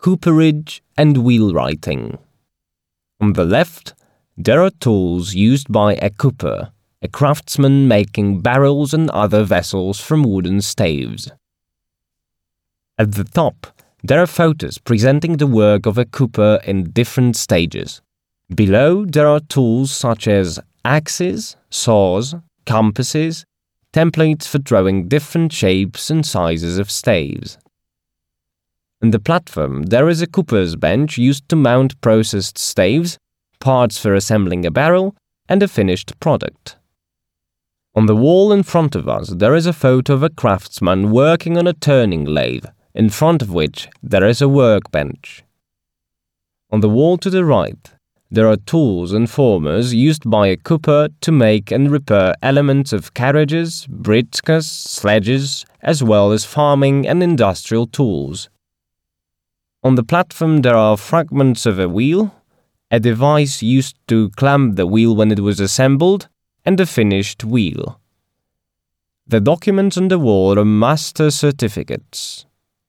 cooperage and wheelwrighting. On the left, there are tools used by a cooper, a craftsman making barrels and other vessels from wooden staves. At the top, there are photos presenting the work of a cooper in different stages. Below, there are tools such as axes, saws, compasses, templates for drawing different shapes and sizes of staves. On the platform, there is a cooper's bench used to mount processed staves, parts for assembling a barrel, and a finished product. On the wall in front of us, there is a photo of a craftsman working on a turning lathe, in front of which there is a workbench. On the wall to the right, there are tools and formers used by a cooper to make and repair elements of carriages, britkas, sledges, as well as farming and industrial tools. On the platform there are fragments of a wheel, a device used to clamp the wheel when it was assembled, and a finished wheel. The documents on the wall are master certificates.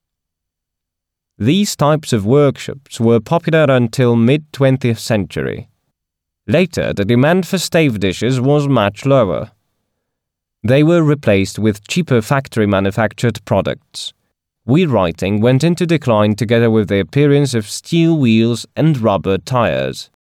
These types of workshops were popular until mid-20th century. Later, the demand for stave dishes was much lower. They were replaced with cheaper factory-manufactured products. Wheelwrighting went into decline together with the appearance of steel wheels and rubber tires.